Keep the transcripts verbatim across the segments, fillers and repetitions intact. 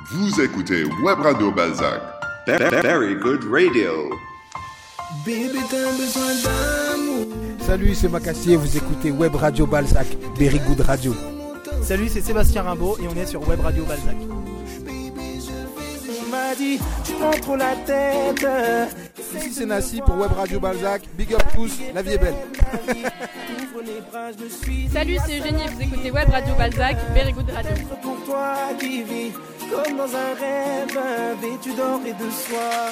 Vous écoutez Web Radio Balzac. Very good radio. Bébé, t'as besoin d'amour. Salut, c'est Macassier, vous écoutez Web Radio Balzac, Very Good Radio. Salut, c'est Sébastien Rimbaud et on est sur Web Radio Balzac. On m'a dit, tu prends trop la tête. Ici c'est Nassi pour Web Radio Balzac, big up tous, la vie est belle. Salut, c'est Eugénie, vous écoutez Web Radio Balzac, Very Good Radio. Pour toi qui vis comme dans un rêve, vêtu d'or et de soie.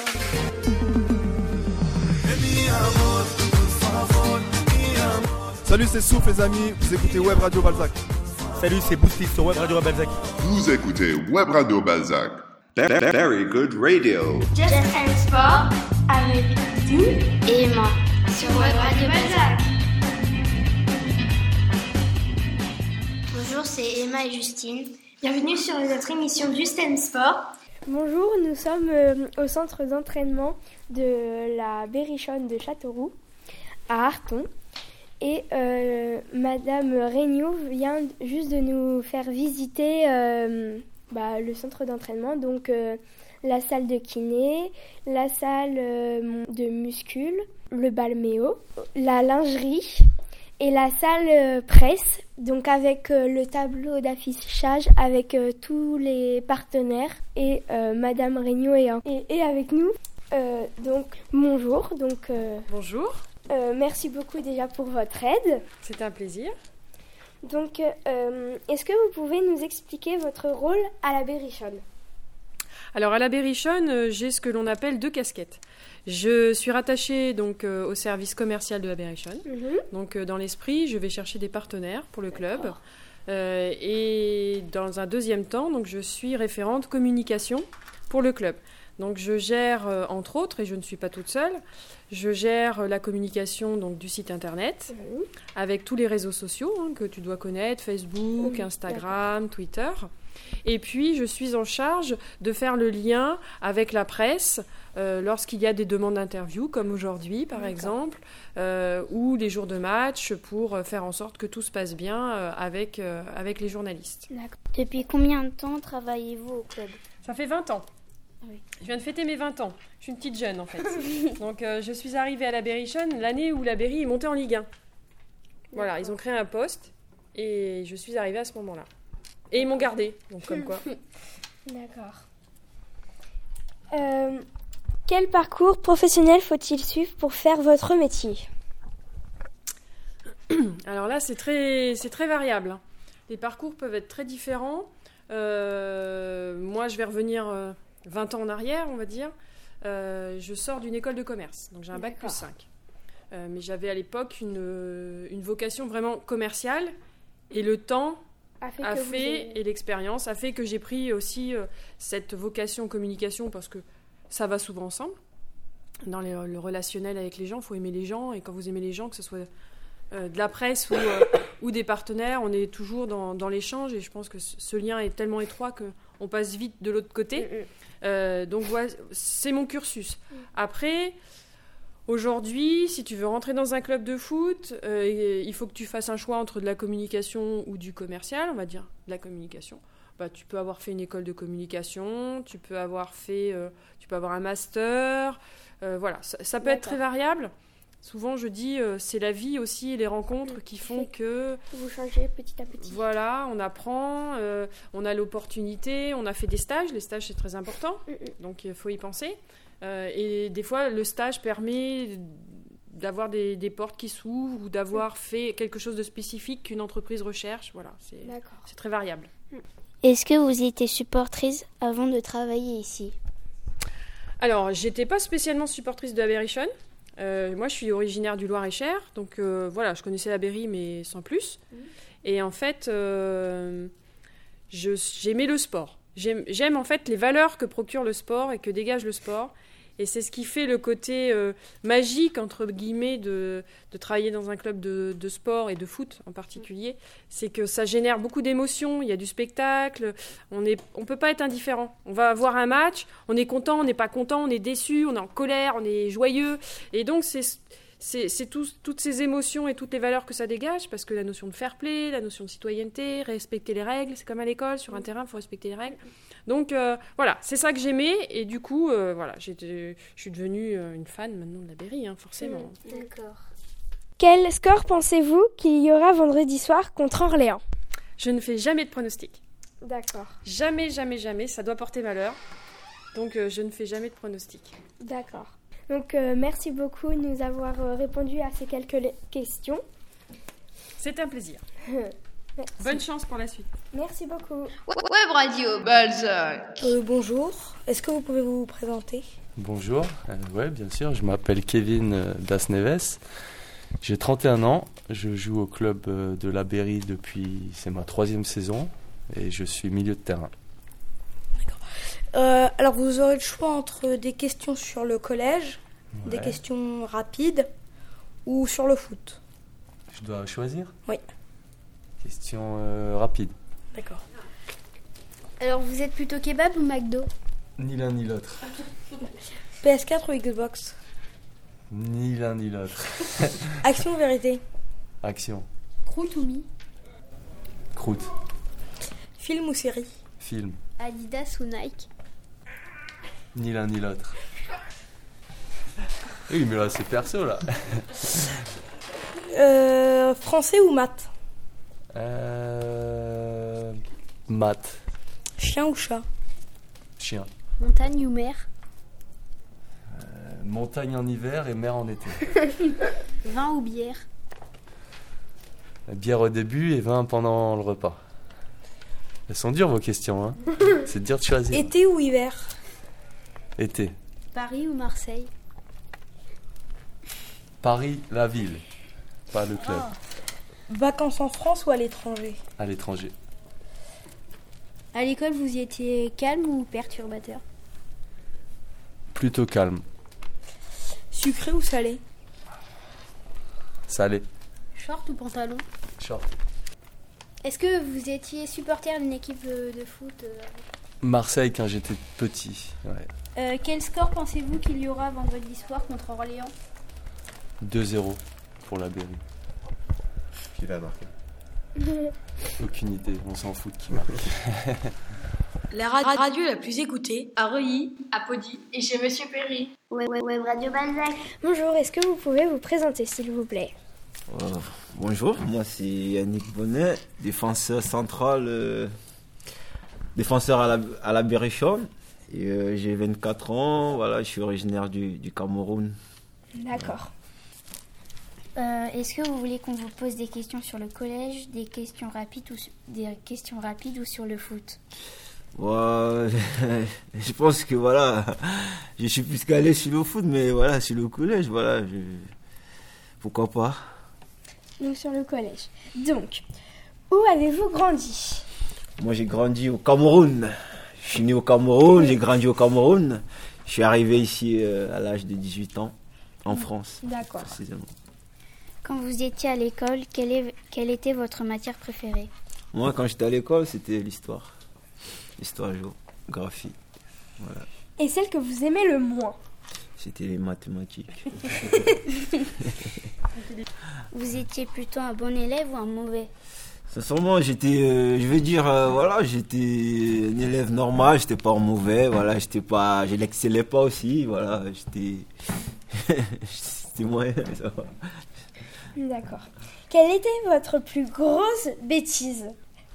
Salut, c'est Souf les amis, vous écoutez Web Radio Balzac. Salut, c'est Boosty sur Web Radio Balzac. Vous écoutez Web Radio Balzac. Very good radio. Just and Sport avec Dou et Emma sur Web Radio Balzac. Bonjour, c'est Emma et Justine. Bienvenue sur notre émission Just and Sport. Bonjour, nous sommes euh, au centre d'entraînement de la Berrichonne de Châteauroux, à Arthon. Et euh, Madame Regnault vient juste de nous faire visiter euh, bah, le centre d'entraînement, donc euh, la salle de kiné, la salle euh, de muscule, le balméo, la lingerie et la salle euh, presse, donc avec euh, le tableau d'affichage avec euh, tous les partenaires et euh, Madame Regnault est, et, et avec nous. Euh, donc bonjour. Donc, euh, Bonjour. Euh, merci beaucoup déjà pour votre aide. C'est un plaisir. Donc, euh, est-ce que vous pouvez nous expliquer votre rôle à la Berrichonne ? Alors à la Berrichonne, euh, j'ai ce que l'on appelle deux casquettes. Je suis rattachée donc euh, au service commercial de la Berrichonne. Mm-hmm. Donc euh, dans l'esprit, je vais chercher des partenaires pour le club. Euh, et dans un deuxième temps, donc je suis référente communication pour le club. Donc je gère, euh, entre autres, et je ne suis pas toute seule, je gère euh, la communication donc, du site internet, mmh. avec tous les réseaux sociaux hein, que tu dois connaître, Facebook, mmh. Instagram, D'accord. Twitter. Et puis je suis en charge de faire le lien avec la presse euh, lorsqu'il y a des demandes d'interview, comme aujourd'hui par D'accord. exemple, euh, ou les jours de match pour faire en sorte que tout se passe bien euh, avec, euh, avec les journalistes. D'accord. Depuis combien de temps travaillez-vous au club ? Ça fait vingt ans. Oui. Je viens de fêter mes vingt ans. Je suis une petite jeune, en fait. Donc, euh, je suis arrivée à la Berrichonne l'année où la Berry est montée en Ligue un. Voilà, ils ont créé un poste et je suis arrivée à ce moment-là. Et ils m'ont gardée, donc comme quoi. D'accord. Euh, quel parcours professionnel faut-il suivre pour faire votre métier ? Alors là, c'est très, c'est très variable. Les parcours peuvent être très différents. Euh, moi, je vais revenir... Euh, vingt ans en arrière, on va dire, euh, je sors d'une école de commerce. Donc j'ai un bac plus cinq. Euh, mais j'avais à l'époque une, une vocation vraiment commerciale. Et le temps a fait, a fait avez... et l'expérience a fait que j'ai pris aussi euh, cette vocation communication parce que ça va souvent ensemble. Dans les, le relationnel avec les gens, il faut aimer les gens. Et quand vous aimez les gens, que ce soit euh, de la presse ou, euh, ou des partenaires, on est toujours dans, dans l'échange. Et je pense que ce lien est tellement étroit qu'on passe vite de l'autre côté. Mm-hmm. Euh, donc voilà, c'est mon cursus. Après, aujourd'hui, si tu veux rentrer dans un club de foot, euh, il faut que tu fasses un choix entre de la communication ou du commercial, on va dire de la communication. Bah, tu peux avoir fait une école de communication, tu peux avoir fait, euh, tu peux avoir un master, euh, voilà, ça, ça peut D'accord. être très variable. Souvent, je dis, euh, c'est la vie aussi et les rencontres qui font que... Vous changez petit à petit. Voilà, on apprend, euh, on a l'opportunité, on a fait des stages. Les stages, c'est très important, mm-hmm. donc il faut y penser. Euh, et des fois, le stage permet d'avoir des, des portes qui s'ouvrent ou d'avoir mm. fait quelque chose de spécifique qu'une entreprise recherche. Voilà, c'est, c'est très variable. Est-ce que vous étiez supportrice avant de travailler ici ? Alors, j'étais pas spécialement supportrice de la Berrichonne. Euh, moi, je suis originaire du Loir-et-Cher, donc euh, voilà, je connaissais la Berry, mais sans plus. Mmh. Et en fait, euh, je, j'aimais le sport. J'aime, j'aime en fait les valeurs que procure le sport et que dégage le sport. Et c'est ce qui fait le côté euh, magique, entre guillemets, de, de travailler dans un club de, de sport et de foot en particulier. C'est que ça génère beaucoup d'émotions, il y a du spectacle, on ne on peut pas être indifférent. On va voir un match, on est content, on n'est pas content, on est déçu, on est en colère, on est joyeux. Et donc, c'est, c'est, c'est tout, toutes ces émotions et toutes les valeurs que ça dégage, parce que la notion de fair play, la notion de citoyenneté, respecter les règles, c'est comme à l'école, sur un terrain, il faut respecter les règles. Donc euh, voilà, c'est ça que j'aimais, et du coup, euh, voilà, j'étais, je suis devenue une fan maintenant de la Berry, hein, forcément. Mmh, d'accord. Quel score pensez-vous qu'il y aura vendredi soir contre Orléans ? Je ne fais jamais de pronostic. D'accord. Jamais, jamais, jamais, ça doit porter malheur. Donc euh, je ne fais jamais de pronostic. D'accord. Donc euh, merci beaucoup de nous avoir euh, répondu à ces quelques le- questions. C'est un plaisir. Bonne chance pour la suite. Merci beaucoup. Web Radio Balzac. Euh, bonjour, est-ce que vous pouvez vous présenter ? Bonjour, euh, ouais, bien sûr, je m'appelle Kevin euh, Das-Neves, j'ai trente et un ans, je joue au club euh, de la Berry depuis, c'est ma troisième saison, et je suis milieu de terrain. Euh, alors vous aurez le choix entre des questions sur le collège, Ouais. des questions rapides ou sur le foot. Je dois choisir ? Oui. Question euh, rapide. D'accord. Alors vous êtes plutôt kebab ou McDo ? Ni l'un ni l'autre. P S quatre ou Xbox ? Ni l'un ni l'autre. Action ou vérité ? Action. Croûte ou mi ? Croûte. Film ou série ? Film. Adidas ou Nike ? Ni l'un ni l'autre. Oui, mais là, c'est perso, là. euh, Français ou maths ? Euh... Maths. Chien ou chat ? Chien. Montagne ou mer ? Euh, montagne en hiver et mer en été. Vin ou bière ? Bière au début et vin pendant le repas. Elles sont dures vos questions, hein. C'est dur de choisir. Été ou hiver ? Été. Paris ou Marseille ? Paris, la ville, pas le club. Vacances en France ou à l'étranger ? À l'étranger. À l'école, vous y étiez calme ou perturbateur ? Plutôt calme. Sucré ou salé ? Salé. Short ou pantalon ? Short. Est-ce que vous étiez supporter d'une équipe de foot euh, Marseille quand j'étais petit. Ouais. euh, Quel score pensez-vous qu'il y aura vendredi soir contre Orléans ? deux zéro pour la Berry. Qui va marquer? Aucune idée, on s'en fout de qui marque. La ra- radio la plus écoutée À Reuilly, à Pody et chez Monsieur Perry. Web, web, web Radio Balzac. Bonjour, est-ce que vous pouvez vous présenter s'il vous plaît ? Euh, bonjour, moi c'est Yannick Bonnet, défenseur central, euh, défenseur à la, à la Berrichonne. Et euh, j'ai vingt-quatre ans, voilà, je suis originaire du, du Cameroun. D'accord. Euh, est-ce que vous voulez qu'on vous pose des questions sur le collège, des questions rapides ou, des questions rapides ou sur le foot ? Ouais, je pense que voilà, je suis plus calé sur le foot, mais voilà, sur le collège, voilà, je... pourquoi pas. Donc sur le collège. Donc, où avez-vous grandi ? Moi j'ai grandi au Cameroun. Je suis né au Cameroun, j'ai grandi au Cameroun. Je suis arrivé ici euh, à l'âge de dix-huit ans, en France. D'accord. Précisément. Quand vous étiez à l'école, quelle, est, quelle était votre matière préférée ? Moi, quand j'étais à l'école, c'était l'histoire. Histoire, géographie. Voilà. Et celle que vous aimez le moins ? C'était les mathématiques. Vous étiez plutôt un bon élève ou un mauvais ? Sincèrement, j'étais, euh, je veux dire, euh, voilà, j'étais un élève normal, j'étais pas un mauvais, voilà, j'étais pas, je l'excellais pas aussi, voilà, j'étais, c'était moyen, ça va. D'accord. Quelle était votre plus grosse bêtise ?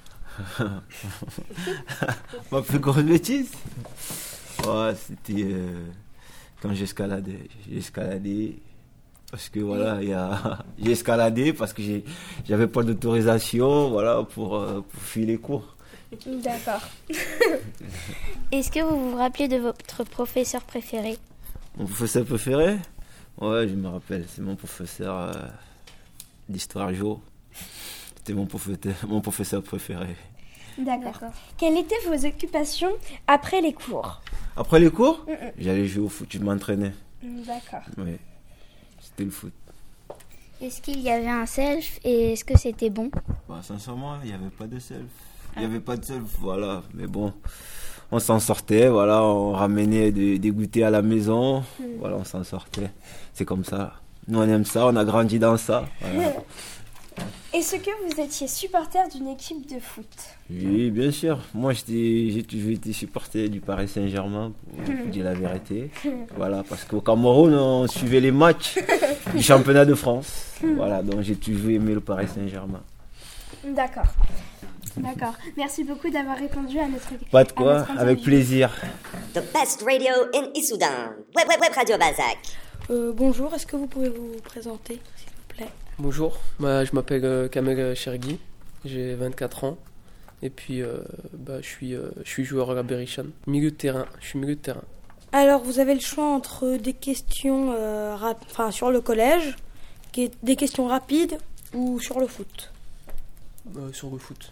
Ma plus grosse bêtise ? Ouais, c'était euh, quand j'escaladais. J'ai escaladé parce que voilà, il y a, j'ai escaladé parce que j'ai, j'avais pas d'autorisation, voilà, pour, euh, pour fuir les cours. D'accord. Est-ce que vous vous rappelez de votre professeur préféré ? Mon professeur préféré ? Ouais, je me rappelle, c'est mon professeur euh, d'histoire géo. C'était mon professeur, mon professeur préféré. D'accord. D'accord. Quelles étaient vos occupations après les cours ? Après les cours ? Mm-mm. J'allais jouer au foot, je m'entraînais. D'accord. Oui, c'était le foot. Est-ce qu'il y avait un self et est-ce que c'était bon ? Bah, sincèrement, il n'y avait pas de self. Il n'y avait pas de self, voilà. Mais bon, on s'en sortait, voilà. On ramenait des, des goûters à la maison. Mm. Voilà, on s'en sortait. C'est comme ça. Nous, on aime ça, on a grandi dans ça. Voilà. Est-ce que vous étiez supporter d'une équipe de foot? Oui, bien sûr. Moi, j'étais, j'ai toujours été supporter du Paris Saint-Germain, pour vous dire la vérité. Voilà, parce qu'au Cameroun, on suivait les matchs du championnat de France. Voilà, donc j'ai toujours aimé le Paris Saint-Germain. D'accord. D'accord. Merci beaucoup d'avoir répondu à notre question. Pas de quoi, avec plaisir. The best radio in Issoudun. Web, web, web Radio Balzac. Euh, bonjour, est-ce que vous pouvez vous présenter, s'il vous plaît? Bonjour, bah, je m'appelle euh, Kamel Chergui, j'ai vingt-quatre ans et puis euh, bah, je, suis, euh, je suis joueur à la Berrichon. Milieu de terrain, je suis milieu de terrain. Alors vous avez le choix entre des questions euh, rap- enfin, sur le collège, des questions rapides ou sur le foot. Euh, sur le foot.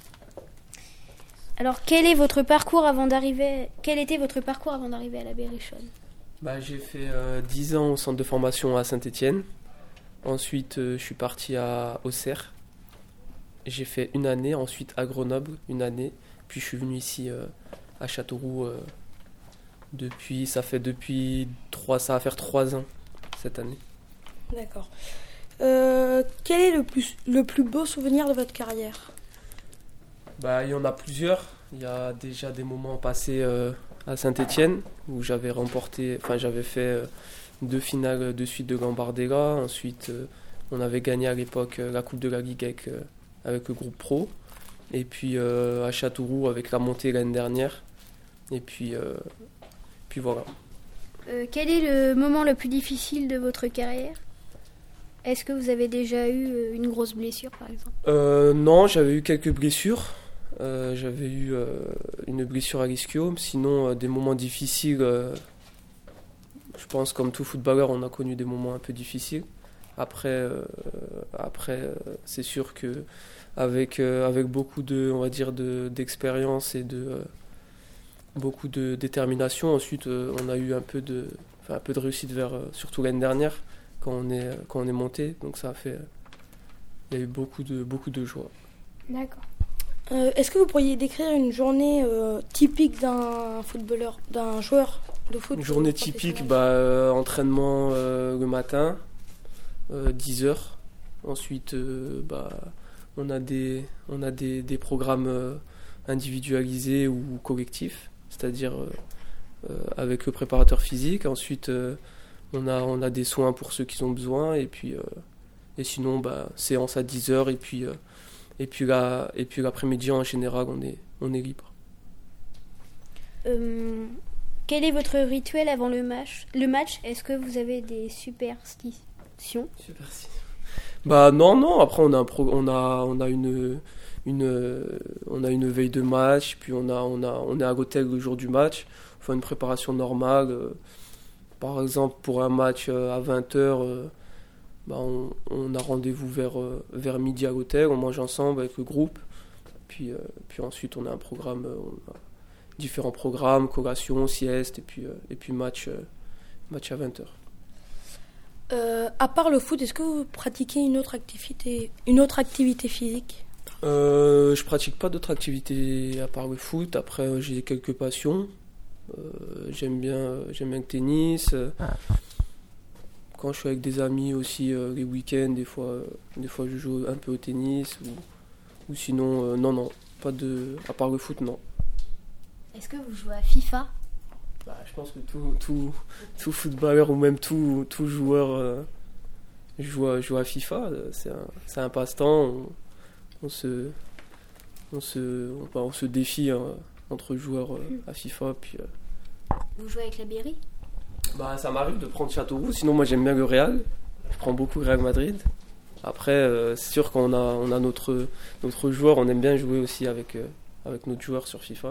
Alors quel est votre parcours avant d'arriver Quel était votre parcours avant d'arriver à la Berrichon? Bah, j'ai fait euh, dix ans au centre de formation à Saint-Étienne. Ensuite, euh, je suis parti à Auxerre. J'ai fait une année. Ensuite, à Grenoble, une année. Puis, je suis venu ici euh, à Châteauroux. Euh, depuis, ça fait depuis trois, ça va faire trois ans cette année. D'accord. Euh, quel est le plus, le plus beau souvenir de votre carrière? Bah, il y en a plusieurs. Il y a déjà des moments passés euh, à Saint-Étienne où j'avais remporté, enfin, j'avais fait. Euh, deux finales de suite de Gambardella. Ensuite, euh, on avait gagné à l'époque euh, la Coupe de la Ligue avec, euh, avec le groupe pro. Et puis euh, à Châteauroux avec la montée l'année dernière. Et puis, euh, puis voilà. Euh, quel est le moment le plus difficile de votre carrière? Est-ce que vous avez déjà eu une grosse blessure, par exemple? euh, Non, j'avais eu quelques blessures. Euh, j'avais eu euh, une blessure à l'ischio. Sinon, euh, des moments difficiles... Euh, Je pense comme tout footballeur, on a connu des moments un peu difficiles. Après, euh, après euh, c'est sûr que avec euh, avec beaucoup de, on va dire de d'expérience et de euh, beaucoup de détermination, ensuite euh, on a eu un peu de, enfin, un peu de réussite vers euh, surtout l'année dernière quand on est quand on est monté. Donc ça a fait, il y a eu beaucoup de beaucoup de joie. D'accord. Euh, est-ce que vous pourriez décrire une journée euh, typique d'un footballeur, d'un joueur de foot? Une journée typique, bah, euh, entraînement euh, le matin, euh, dix heures. Ensuite, euh, bah, on a des, on a des, des programmes euh, individualisés ou collectifs, c'est-à-dire euh, euh, avec le préparateur physique. Ensuite, euh, on, a, on a des soins pour ceux qui ont besoin. Et, puis, euh, et sinon, bah, séance à dix heures. Et puis, euh, et puis, là, et puis l'après-midi, en général, on est, on est libre. Euh... Quel est votre rituel avant le match? Le match, est-ce que vous avez des superstitions? Superstitions. Bah non, non. Après, on a un pro, on a, on a une, une, on a une veille de match. Puis on a, on a, on est à l'hôtel le jour du match. On fait une préparation normale. Par exemple, pour un match à vingt heures, bah on, on a rendez-vous vers, vers midi à l'hôtel. On mange ensemble avec le groupe. Puis, puis ensuite, on a un programme. On a, différents programmes, collation, sieste et puis, euh, et puis match, euh, match à vingt heures. Euh, à part le foot, est-ce que vous pratiquez une autre activité, une autre activité physique? euh, Je pratique pas d'autres activités à part le foot. Après, euh, j'ai quelques passions. Euh, j'aime bien, euh, j'aime bien le tennis. Ah. Quand je suis avec des amis aussi, euh, les week-ends, des fois, euh, des fois je joue un peu au tennis. Ou, ou sinon, euh, non, non, pas de, à part le foot, non. Est-ce que vous jouez à FIFA? Bah, je pense que tout, tout, tout footballeur ou même tout, tout joueur euh, joue, à, joue à FIFA. C'est un, c'est un passe-temps. On, on, se, on, se, on, on se défie hein, entre joueurs euh, à FIFA. Puis, euh... Vous jouez avec la Berry? Bah, ça m'arrive de prendre Châteauroux. Sinon, moi, j'aime bien le Real. Je prends beaucoup le Real Madrid. Après, euh, c'est sûr qu'on a, on a notre, notre joueur. On aime bien jouer aussi avec, euh, avec notre joueur sur FIFA.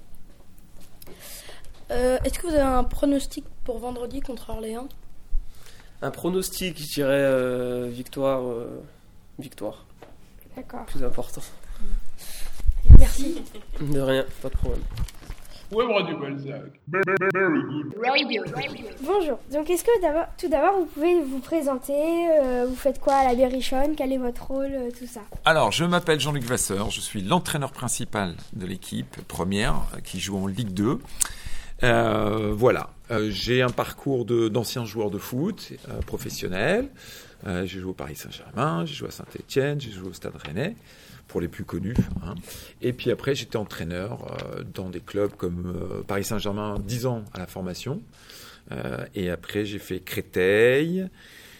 Euh, est-ce que vous avez un pronostic pour vendredi contre Orléans? Un pronostic, je dirais euh, victoire. Euh, victoire. D'accord. Plus important. Merci. De rien, pas de problème. Web Radio Balzac. Very good. Radio. Bonjour. Donc, est-ce que d'abord, tout d'abord, vous pouvez vous présenter? euh, Vous faites quoi à la Berrichon? Quel est votre rôle? euh, Tout ça. Alors, je m'appelle Jean-Luc Vasseur. Je suis l'entraîneur principal de l'équipe première qui joue en Ligue deux. Euh, voilà. Euh, j'ai un parcours de, d'ancien joueur de foot euh, professionnel. Euh, j'ai joué au Paris Saint-Germain, j'ai joué à Saint-Étienne, j'ai joué au Stade Rennais, pour les plus connus. Hein. Et puis après, j'étais entraîneur euh, dans des clubs comme euh, Paris Saint-Germain, dix ans à la formation. Euh, et après, j'ai fait Créteil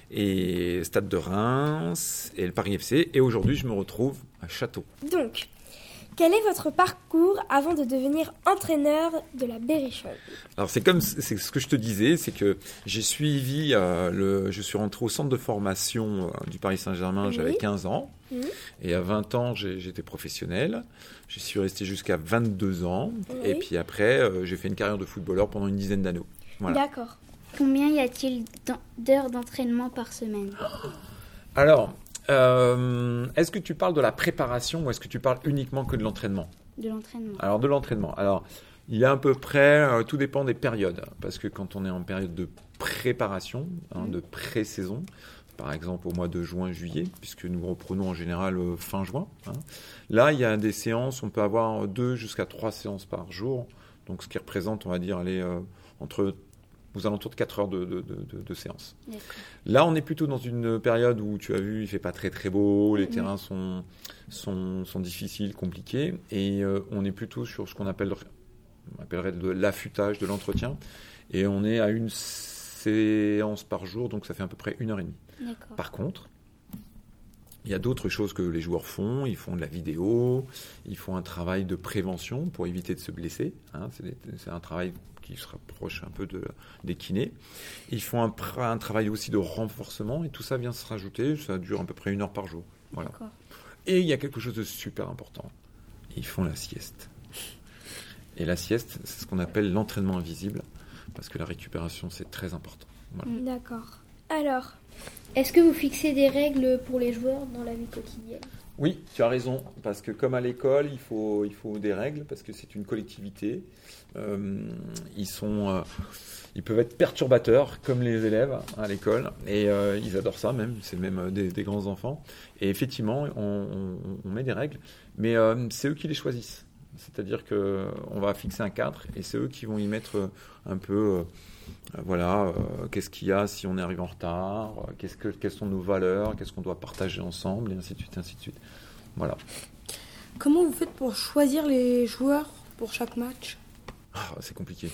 et Stade de Reims et le Paris F C. Et aujourd'hui, je me retrouve à Château. Donc, quel est votre parcours avant de devenir entraîneur de la Berrichonne ? Alors c'est comme c'est ce que je te disais, c'est que j'ai suivi euh, le, je suis rentré au centre de formation euh, du Paris Saint-Germain, oui. J'avais quinze ans, mmh. Et à vingt ans j'ai, j'étais professionnel. Je suis resté jusqu'à vingt-deux ans, oui. Et puis après euh, j'ai fait une carrière de footballeur pendant une dizaine d'années. Voilà. D'accord. Combien y a-t-il d'heures d'entraînement par semaine ? Alors. Euh, est-ce que tu parles de la préparation ou est-ce que tu parles uniquement que de l'entraînement ? De l'entraînement. Alors, de l'entraînement. Alors, il y a à peu près, euh, tout dépend des périodes. Parce que quand on est en période de préparation, hein, mmh. de pré-saison, par exemple au mois de juin, juillet, puisque nous reprenons en général euh, fin juin, hein, là, il y a des séances, on peut avoir deux jusqu'à trois séances par jour. Donc, ce qui représente, on va dire, aller euh, entre aux alentours de quatre heures de, de, de, de séance. D'accord. Là, on est plutôt dans une période où, tu as vu, il ne fait pas très très beau, les mmh. terrains sont, sont, sont difficiles, compliqués, et euh, on est plutôt sur ce qu'on appelle, on appellerait de l'affûtage, de l'entretien, et on est à une séance par jour, donc ça fait à peu près une heure et demie. D'accord. Par contre, il y a d'autres choses que les joueurs font. Ils font de la vidéo, ils font un travail de prévention pour éviter de se blesser. Hein, c'est, des, c'est un travail qui se rapproche un peu de, des kinés. Ils font un, un travail aussi de renforcement et tout ça vient se rajouter. Ça dure à peu près une heure par jour. Voilà. Et il y a quelque chose de super important. Ils font la sieste. Et la sieste, c'est ce qu'on appelle l'entraînement invisible parce que la récupération, c'est très important. Voilà. D'accord. Alors, est-ce que vous fixez des règles pour les joueurs dans la vie quotidienne ? Oui, tu as raison, parce que comme à l'école, il faut, il faut des règles, parce que c'est une collectivité. Euh, ils, sont, euh, ils peuvent être perturbateurs, comme les élèves à l'école, et euh, ils adorent ça même, c'est même des, des grands enfants. Et effectivement, on, on, on met des règles, mais euh, c'est eux qui les choisissent. C'est-à-dire qu'on va fixer un cadre, et c'est eux qui vont y mettre un peu... Euh, Voilà, euh, qu'est-ce qu'il y a si on est arrivé en retard, euh, qu'est-ce que, quelles sont nos valeurs, qu'est-ce qu'on doit partager ensemble, et ainsi de suite, ainsi de suite. Voilà. Comment vous faites pour choisir les joueurs pour chaque match ? Ah, c'est compliqué.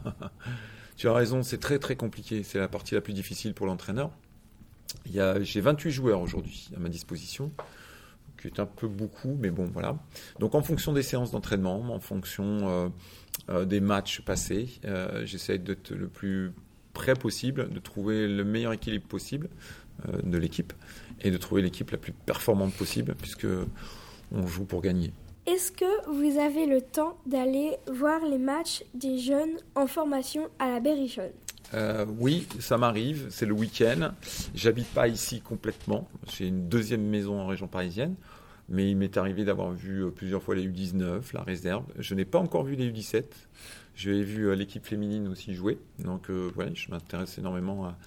Tu as raison, c'est très très compliqué. C'est la partie la plus difficile pour l'entraîneur. Il y a, j'ai vingt-huit joueurs aujourd'hui à ma disposition, qui est un peu beaucoup, mais bon, voilà. Donc en fonction des séances d'entraînement, en fonction... Euh, Euh, des matchs passés. Euh, j'essaie d'être le plus près possible, de trouver le meilleur équilibre possible euh, de l'équipe et de trouver l'équipe la plus performante possible puisque on joue pour gagner. Est-ce que vous avez le temps d'aller voir les matchs des jeunes en formation à la Berrichonne ? Euh, oui, ça m'arrive, c'est le week-end. J'habite pas ici complètement, j'ai une deuxième maison en région parisienne. Mais il m'est arrivé d'avoir vu plusieurs fois les U dix-neuf, la réserve. Je n'ai pas encore vu les U dix-sept. J'ai vu l'équipe féminine aussi jouer. Donc, euh, ouais, je m'intéresse énormément à,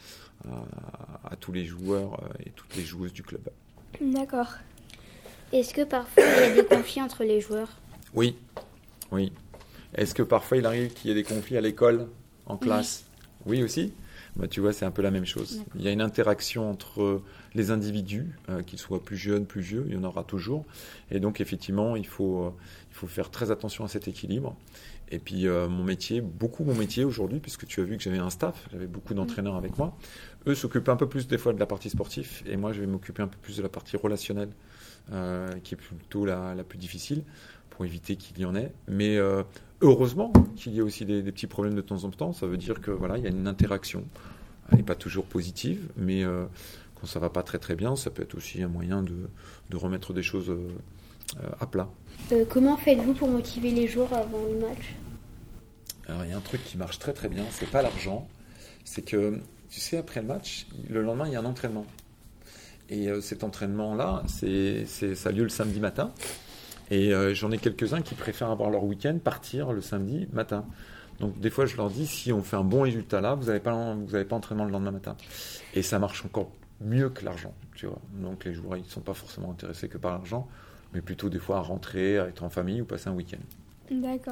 à, à tous les joueurs et toutes les joueuses du club. D'accord. Est-ce que parfois il y a des conflits entre les joueurs ? Oui, oui. Est-ce que parfois il arrive qu'il y ait des conflits à l'école, en classe ? Oui, oui aussi. Bah, tu vois, c'est un peu la même chose. D'accord. Il y a une interaction entre les individus, euh, qu'ils soient plus jeunes, plus vieux, il y en aura toujours. Et donc, effectivement, il faut, euh, il faut faire très attention à cet équilibre. Et puis, euh, mon métier, beaucoup mon métier aujourd'hui, puisque tu as vu que j'avais un staff, j'avais beaucoup d'entraîneurs mmh. avec moi. Eux s'occupent un peu plus des fois de la partie sportive, et moi, je vais m'occuper un peu plus de la partie relationnelle, euh, qui est plutôt la, la plus difficile, pour éviter qu'il y en ait. Mais euh, heureusement qu'il y ait aussi des, des petits problèmes de temps en temps. Ça veut dire que voilà, il y a une interaction. Elle n'est pas toujours positive, mais euh, quand ça ne va pas très très bien, ça peut être aussi un moyen de, de remettre des choses euh, à plat. Euh, comment faites-vous pour motiver les joueurs avant le match ? Alors, il y a un truc qui marche très très bien, c'est pas l'argent. C'est que, tu sais, après le match, le lendemain, il y a un entraînement. Et euh, cet entraînement-là, c'est, c'est, ça a lieu le samedi matin. Et euh, j'en ai quelques-uns qui préfèrent avoir leur week-end, partir le samedi matin. Donc des fois je leur dis, si on fait un bon résultat là, vous n'avez pas, vous n'avez pas entraînement le lendemain matin. Et ça marche encore mieux que l'argent, tu vois. Donc les joueurs, ils ne sont pas forcément intéressés que par l'argent, mais plutôt des fois à rentrer, à être en famille ou passer un week-end. D'accord.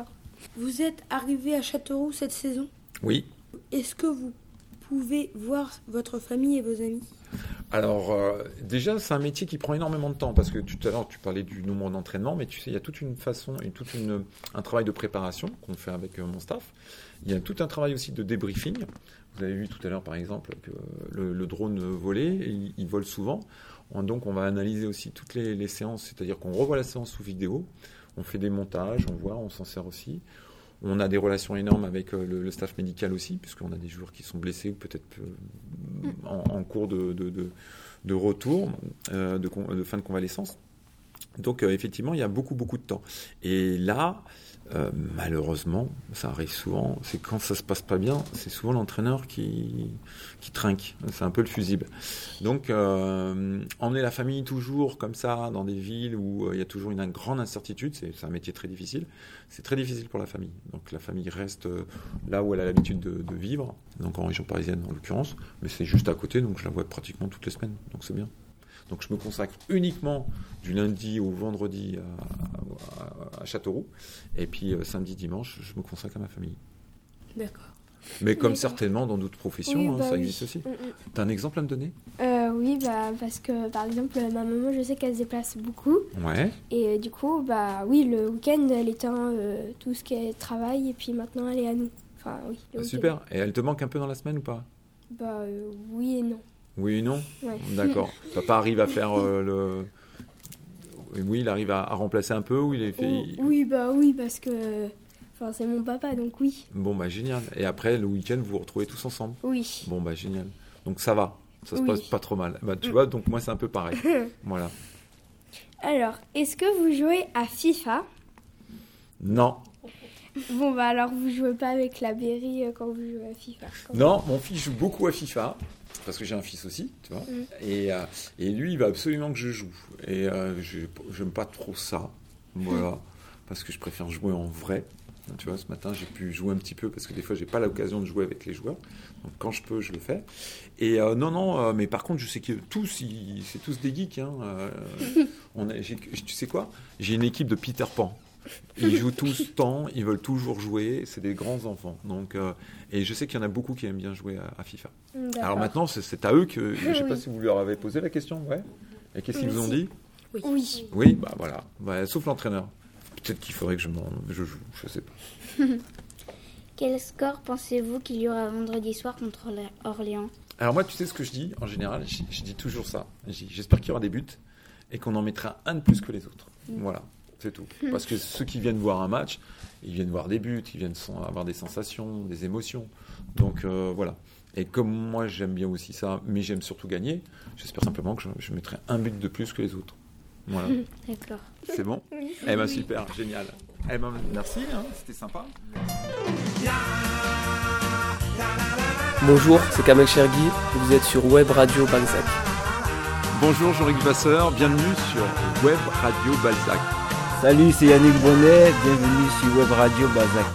Vous êtes arrivé à Châteauroux cette saison ? Oui. Est-ce que vous pouvez voir votre famille et vos amis ? Alors, euh, déjà, c'est un métier qui prend énormément de temps parce que tout à l'heure, tu parlais du nombre d'entraînements, mais tu sais, il y a toute une façon et tout une, un travail de préparation qu'on fait avec euh, mon staff. Il y a tout un travail aussi de débriefing. Vous avez vu tout à l'heure, par exemple, que le, le drone volait, il, il vole souvent. Donc, on va analyser aussi toutes les, les séances, c'est-à-dire qu'on revoit la séance sous vidéo, on fait des montages, on voit, on s'en sert aussi. On a des relations énormes avec le, le staff médical aussi, puisqu'on a des joueurs qui sont blessés ou peut-être euh, en, en cours de, de, de, de retour, euh, de, de fin de convalescence. Donc, euh, effectivement, il y a beaucoup, beaucoup de temps. Et là, euh, malheureusement, ça arrive souvent, c'est quand ça se passe pas bien, c'est souvent l'entraîneur qui, qui trinque. C'est un peu le fusible. Donc, euh, emmener la famille toujours comme ça, dans des villes où euh, il y a toujours une, une grande incertitude, c'est, c'est un métier très difficile. C'est très difficile pour la famille. Donc, la famille reste euh, là où elle a l'habitude de, de vivre, donc en région parisienne en l'occurrence, mais c'est juste à côté, donc je la vois pratiquement toutes les semaines. Donc, c'est bien. Donc je me consacre uniquement du lundi au vendredi à, à, à Châteauroux. Et puis euh, samedi, dimanche, je me consacre à ma famille. D'accord. Mais comme D'accord. certainement dans d'autres professions, Oui, hein, bah ça oui. existe aussi. Mm, mm. T'as un exemple à me donner ? Euh, oui, bah, parce que par exemple, ma maman, je sais qu'elle se déplace beaucoup. Ouais. Et euh, du coup, bah oui, le week-end, elle éteint euh, tout ce qu'elle travaille et puis maintenant elle est à nous. Enfin, oui. le week-end. Super. Et elle te manque un peu dans la semaine ou pas ? Bah euh, oui et non. Oui et non ? Ouais. D'accord. Papa arrive à faire euh, le... Oui, il arrive à, à remplacer un peu ou il est fait... Oh, oui, bah oui, parce que enfin, c'est mon papa, donc oui. Bon, bah génial. Et après, le week-end, vous vous retrouvez tous ensemble ? Oui. Bon, bah génial. Donc ça va. Ça se Oui. passe pas trop mal. Bah, tu vois, donc moi, c'est un peu pareil. Voilà. Alors, est-ce que vous jouez à FIFA ? Non. Bon, bah alors vous jouez pas avec la Berry euh, quand vous jouez à FIFA. quand Non, mon fils joue beaucoup à FIFA, parce que j'ai un fils aussi, tu vois. Mm. Et, euh, et lui, il va absolument que je joue. Et euh, je j'aime pas trop ça, voilà, parce que je préfère jouer en vrai. Tu vois, ce matin, j'ai pu jouer un petit peu, parce que des fois, j'ai pas l'occasion de jouer avec les joueurs. Donc, quand je peux, je le fais. Et euh, non, non, euh, mais par contre, je sais que tous, ils, c'est tous des geeks. Hein, euh, on a, j'ai, tu sais quoi ? J'ai une équipe de Peter Pan. Ils jouent tous le temps, ils veulent toujours jouer, c'est des grands enfants. Donc, euh, et je sais qu'il y en a beaucoup qui aiment bien jouer à, à FIFA. D'accord. Alors maintenant, c'est, c'est à eux que... Je ne sais pas Oui. si vous leur avez posé la question, ouais. Et qu'est-ce qu'ils Oui, vous ont si. dit ? Oui. Oui. Oui, bah voilà. Bah, sauf l'entraîneur. Peut-être qu'il faudrait que je, m'en, je joue, je sais pas. Quel score pensez-vous qu'il y aura vendredi soir contre Orléans ? Alors moi, tu sais ce que je dis, en général, je, je dis toujours ça. Je dis, j'espère qu'il y aura des buts et qu'on en mettra un de plus que les autres. Mm. Voilà. C'est tout. Parce que ceux qui viennent voir un match, ils viennent voir des buts, ils viennent avoir des sensations, des émotions. Donc euh, voilà. Et comme moi j'aime bien aussi ça, mais j'aime surtout gagner, j'espère simplement que je, je mettrai un but de plus que les autres. Voilà. D'accord. C'est bon ? Oui. Eh ben super, génial. Eh ben merci, hein, c'était sympa. Bonjour, c'est Kamel Chergui, vous êtes sur Web Radio Balzac. Bonjour Jean-Luc Vasseur, bienvenue sur Web Radio Balzac. Salut, c'est Yannick Bonnet, bienvenue sur Web Radio Balzac.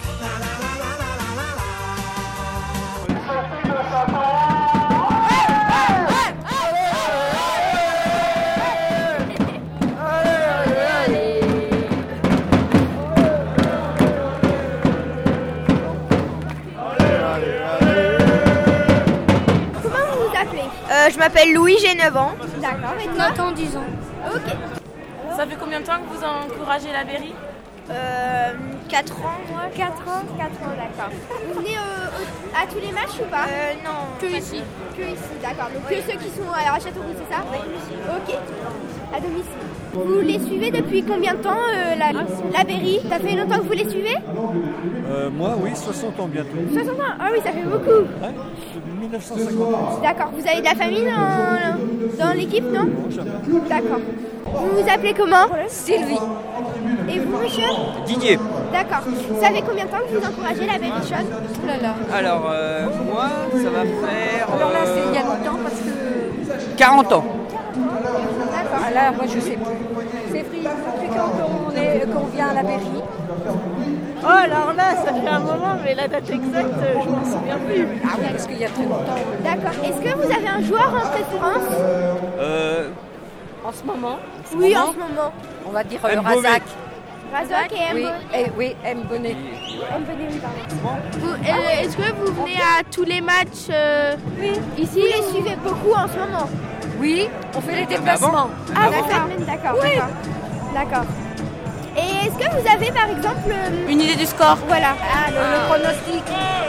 Comment vous vous appelez euh, Je m'appelle Louis, j'ai neuf ans. D'accord, et toi neuf ans, dix ans. Ok. Ça fait combien de temps que vous encouragez la Berry ? Euh, quatre ans, moi. quatre ans, quatre ans, d'accord. Vous venez euh, au- à tous les matchs ou pas euh, Non. Que ici. Que ici, d'accord. Donc que ceux qui sont alors, à Châteauroux, c'est ça ? Oui. Ok. À domicile. Vous les suivez depuis combien de temps, euh, la, la Berry ? Ça fait longtemps que vous les suivez ? Euh, moi, oui, soixante ans bientôt. soixante ans ? Ah oui, ça fait beaucoup. Ouais, depuis mille neuf cent cinquante. D'accord. Vous avez de la famille dans, dans l'équipe, non ? D'accord. Vous vous appelez comment ? Sylvie. Et vous, monsieur ? Didier. D'accord. Ça fait combien de temps que vous encouragez la Berrichonne ? Oh là là. Alors, euh, moi, ça va faire. Alors là, euh, c'est il y a longtemps parce que. quarante ans. D'accord. Ah là, moi, je sais plus. C'est pris depuis quand on, est, qu'on vient à la Berry. Oh, alors là, ça fait un moment, mais la date exacte, je m'en souviens plus. Ah oui, parce qu'il y a très longtemps. D'accord. Est-ce que vous avez un joueur en préférence ? Euh, En ce moment en ce Oui, moment, en ce moment. On va dire euh, Mbomé. Razak. Razak et Oui, Mbonnet. et, oui, Mbonnet. Mbonnet, oui, pardon. Vous, euh, est-ce que vous venez à tous les matchs euh, oui. ici? Vous les suivez beaucoup en ce moment? Oui, on fait les déplacements. Ah, d'accord, d'accord, Oui. d'accord. D'accord. Et est-ce que vous avez par exemple euh, Une idée du score? Voilà. Ah, le, le pronostic.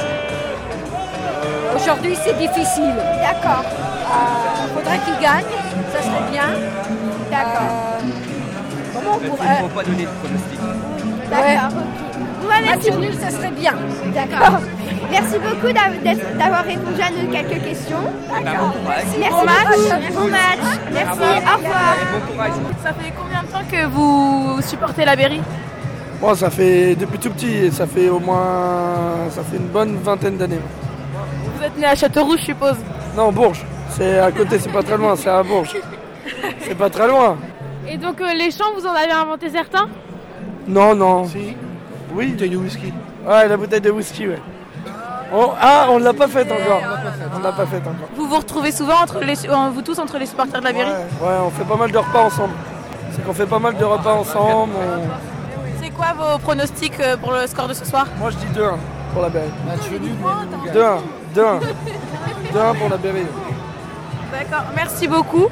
Aujourd'hui, c'est difficile. D'accord. Il faudrait qu'il gagne, ça serait bien. D'accord. Euh, comment on Il ne pourrait... faut pas donner de pronostic. D'accord, ok. Ouais, merci. Match nul, ça serait bien. D'accord. Merci beaucoup d'av- d'être- d'avoir répondu à nos quelques questions. D'accord. Merci Bon match. beaucoup. Bon match. Merci. Au revoir. Bon courage. Ça fait combien de temps que vous supportez la Berry? Bon, ça fait depuis tout petit, ça fait au moins, ça fait une bonne vingtaine d'années. Vous êtes né à Châteauroux, je suppose. Non, Bourges, c'est à côté, c'est pas très loin, c'est à Bourges. C'est pas très loin. Et donc euh, les chants, vous en avez inventé certains? Non, non. Si. Oui. Bouteille de whisky. Ouais, la bouteille de whisky, ouais. On- ah, on l'a pas faite encore. On l'a pas faite encore. Vous vous retrouvez souvent entre les, euh, vous tous entre les supporters de la Berry? Ouais, ouais, on fait pas mal de repas ensemble. C'est qu'on fait pas mal de repas ensemble. on- C'est quoi vos pronostics euh, pour le score de ce soir? Moi, je dis deux un pour la Berry. Match nul. deux un. deux un. deux un pour la Berry. D'accord, merci beaucoup.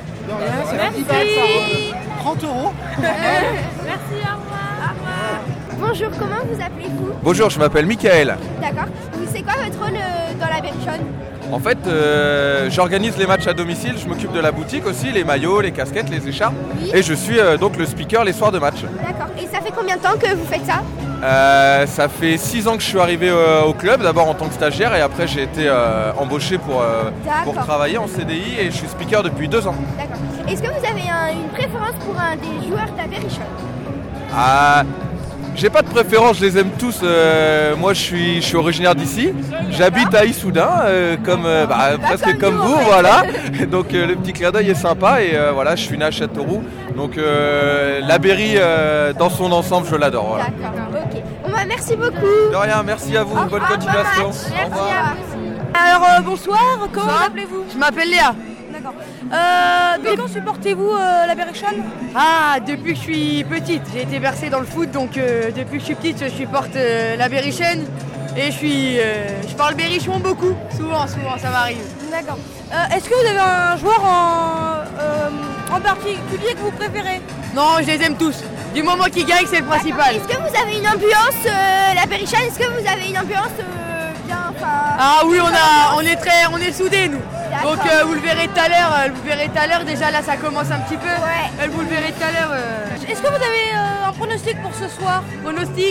Merci. trente euros. Merci, au revoir. Au revoir. Bonjour, comment vous appelez-vous? Bonjour, je m'appelle Michael. D'accord. Vous- C'est quoi votre rôle euh, dans la Berrichonne? En fait, euh, j'organise les matchs à domicile, je m'occupe de la boutique aussi, les maillots, les casquettes, les écharpes. Oui. Et je suis euh, donc le speaker les soirs de match. D'accord. Et ça fait combien de temps que vous faites ça? Euh, ça fait six ans que je suis arrivé euh, au club, d'abord en tant que stagiaire et après j'ai été euh, embauché pour, euh, pour D'accord. travailler en C D I et je suis speaker depuis deux ans. D'accord. Est-ce que vous avez un- une préférence pour un des joueurs de la Berrichonne? Ah, j'ai pas de préférence, je les aime tous. euh, moi je suis, je suis originaire d'ici, j'habite à Issoudun, euh, comme, euh, bah, presque comme vous, voilà. Donc euh, le petit clin d'œil est sympa et euh, voilà, je suis né à Châteauroux. Donc euh, la Berry euh, dans son ensemble, je l'adore. Voilà. D'accord. Ok. Bon bah merci beaucoup. De rien, merci à vous, Au bonne revoir, continuation. bon match. Au Merci. revoir. à vous. Alors euh, bonsoir, comment vous appelez-vous? Je m'appelle Léa. D'accord. Euh, depuis quand supportez-vous euh, la Berrichonne? Ah, depuis que je suis petite, j'ai été bercée dans le foot, donc euh, depuis que je suis petite, je supporte euh, la Berrichonne et je suis, euh, je parle berrichon beaucoup, souvent, souvent, ça m'arrive. D'accord. Euh, Est-ce que vous avez un joueur en, euh, en particulier que vous préférez? Non, je les aime tous. Du moment qu'ils gagnent, c'est le principal. Est-ce que vous avez une ambiance, euh, la Berrichonne? Est-ce que vous avez une ambiance euh, bien, enfin... Ah oui, on a, on est très, on est soudés nous. D'accord. Donc euh, vous le verrez tout à l'heure, euh, vous le verrez tout à l'heure. Déjà là, ça commence un petit peu. Ouais. Euh, vous le verrez tout à l'heure. euh. Est-ce que vous avez euh, un pronostic pour ce soir? Pronostic.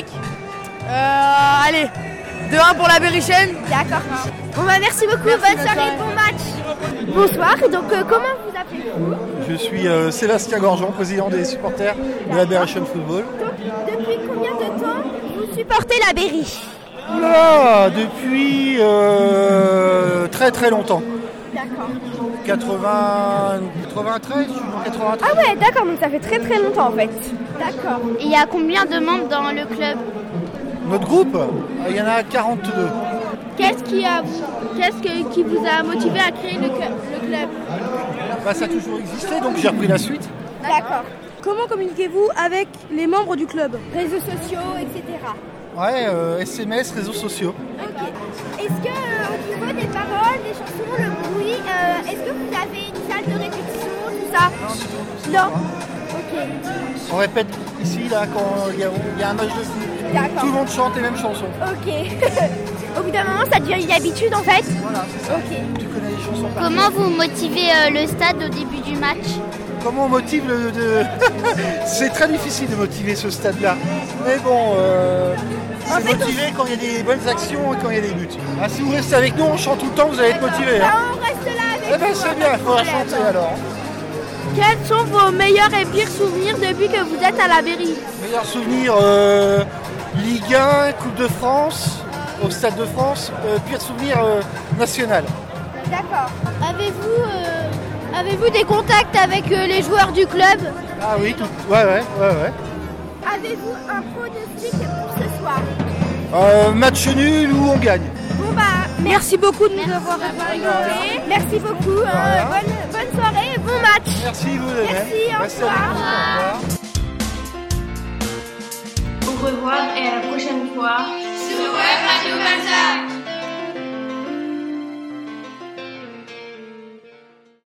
Euh, allez, deux un pour la Berrichonne. D'accord. Bon bah merci beaucoup, Merci, bonne bonne soirée, soirée. bon match. Bonsoir, donc euh, comment vous appelez-vous? Je suis euh, Sébastien Gorgeon, président des supporters de la Berrichonne Football. Depuis combien de temps vous supportez la Berry? Oula, depuis euh, très très longtemps. D'accord. quatre-vingts, quatre-vingt-treize, je suis en quatre-vingt-treize. Ah ouais, d'accord, donc ça fait très très longtemps en fait. D'accord. Et il y a combien de membres dans le club? Notre groupe, euh, il y en a quarante-deux. Qu'est-ce qui, a, qu'est-ce que- qui vous a motivé à créer le, cl- le club? Bah, ça a toujours existé, donc j'ai repris la suite. D'accord. Comment communiquez-vous avec les membres du club? Réseaux sociaux, et cetera. Ouais, euh, S M S, réseaux sociaux. Ok. Est-ce que euh, au niveau des paroles, des chansons, le bruit, euh, est-ce que vous avez une salle de répétition, tout ça? Non. Ok. On répète ici, là, quand il y a, il y a un match de foot. D'accord. Tout le monde chante les mêmes chansons. Ok. Au bout d'un moment, ça devient une habitude en fait. Voilà, c'est ça. Ok. Tu connais les chansons par Comment cœur. vous motivez euh, le stade au début du match? Comment on motive le... de- C'est très difficile de motiver ce stade-là. Mais bon, euh, c'est motivé quand il y a des bonnes actions et quand il y a des buts. Ah, si vous restez avec nous, on chante tout le temps, vous allez être motivé. Bah, Hein. on reste là avec Eh ben vous, c'est hein, bien, pas il de faudra problème. chanter alors. Quels sont vos meilleurs et pires souvenirs depuis que vous êtes à la Berry? Meilleur souvenir, euh, Ligue un, Coupe de France, au Stade de France. Euh, pire souvenir, euh, national. D'accord. Avez-vous euh, avez-vous des contacts avec euh, les joueurs du club? Ah oui, tout... ouais, ouais, ouais, ouais. Avez-vous un pronostic pour ce soir? Euh, match nul ou on gagne. Bon bah, merci beaucoup de nous avoir écoutés. Merci beaucoup. hein. Bonne, bonne soirée et bon match. Merci vous de même. Merci, au Restez avec revoir. nous, au revoir. revoir et à la prochaine fois sur Web Radio Balzac.